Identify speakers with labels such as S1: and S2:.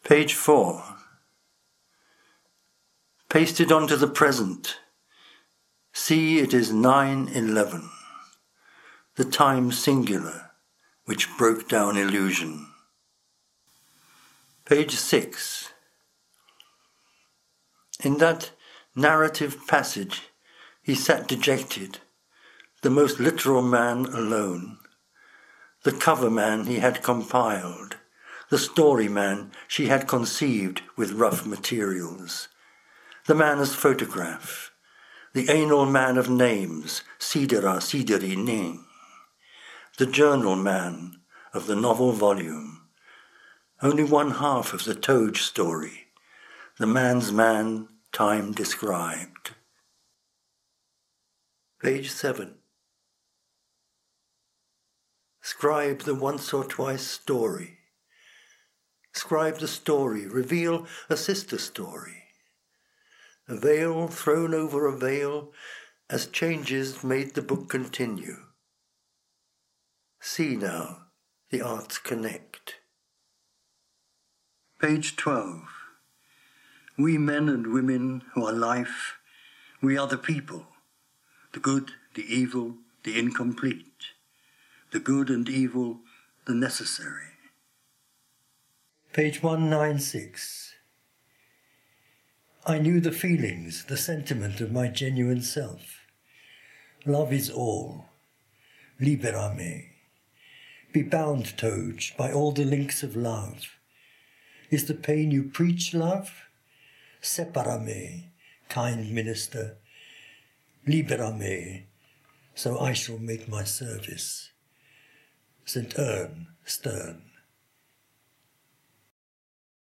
S1: Page 4. Pasted onto the present. See, it is 9:11. The time singular, which broke down illusion. Page 6. In that narrative passage, he sat dejected, the most literal man alone, the cover man he had compiled, the story man she had conceived with rough materials, the man as photograph, the anal man of names, Sidera Sideri Ning, the journal man of the novel volume, only one half of the Toge story, the man's man time described. Page 7. Scribe the once or twice story. Scribe the story, reveal a sister story. A veil thrown over a veil as changes made the book continue. See now, the arts connect. Page 12. We men and women who are life, we are the people, the good, the evil, the incomplete, the good and evil, the necessary. Page 196. I knew the feelings, the sentiment of my genuine self. Love is all. Libera me. Be bound, Toge, by all the links of love. Is the pain you preach love? Separa me, kind minister. Libera me, so I shall make my service. St. Ern, Stern.